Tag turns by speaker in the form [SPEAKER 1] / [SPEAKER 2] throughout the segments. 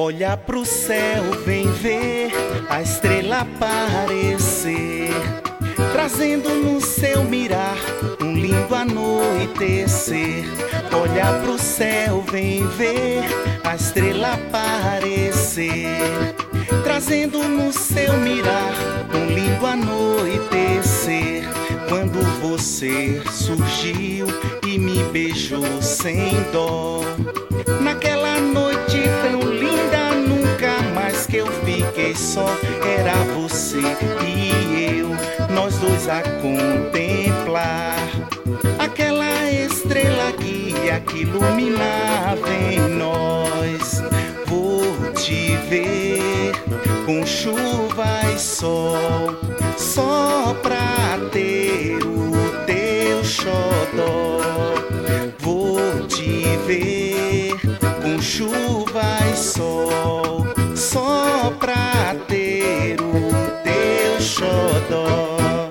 [SPEAKER 1] Olha pro céu, vem ver a estrela aparecer, trazendo no seu mirar um lindo anoitecer. Olha pro céu, vem ver a estrela aparecer, trazendo no seu mirar um lindo anoitecer. Quando você surgiu e me beijou sem dó, naquela noite tão linda, nunca mais que eu fiquei só. Era você e eu, nós dois a contemplar aquela estrela guia que iluminava em nós. Vou te ver com chuva e sol, só pra ter o teu xodó. Vou te ver com chuva e sol, só pra ter o teu xodó.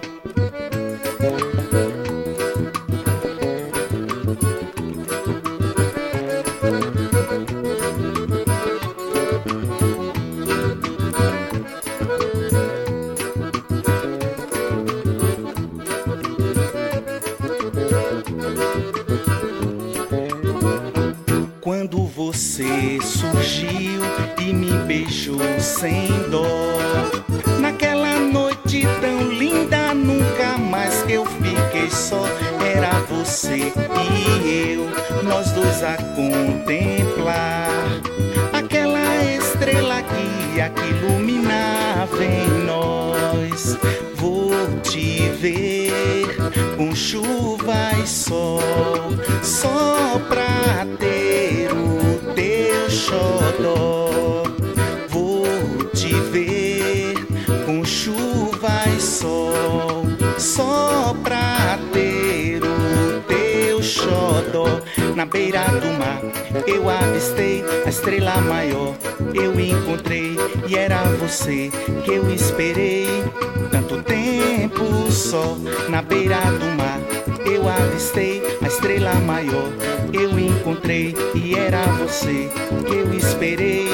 [SPEAKER 1] Quando você surgiu e me beijou sem dó, naquela noite tão linda, nunca mais que eu fiquei só. Era você e eu, nós dois a contemplar aquela estrela guia que iluminava em nós. Vou te ver com chuva e sol, só pra ter o teu xodó. Vou te ver com chuva e sol, só pra ter o teu xodó. Na beira do mar eu avistei a estrela maior, eu encontrei e era você que eu esperei tanto tempo só. Na beira do mar eu avistei a estrela maior, eu encontrei e era você que eu esperei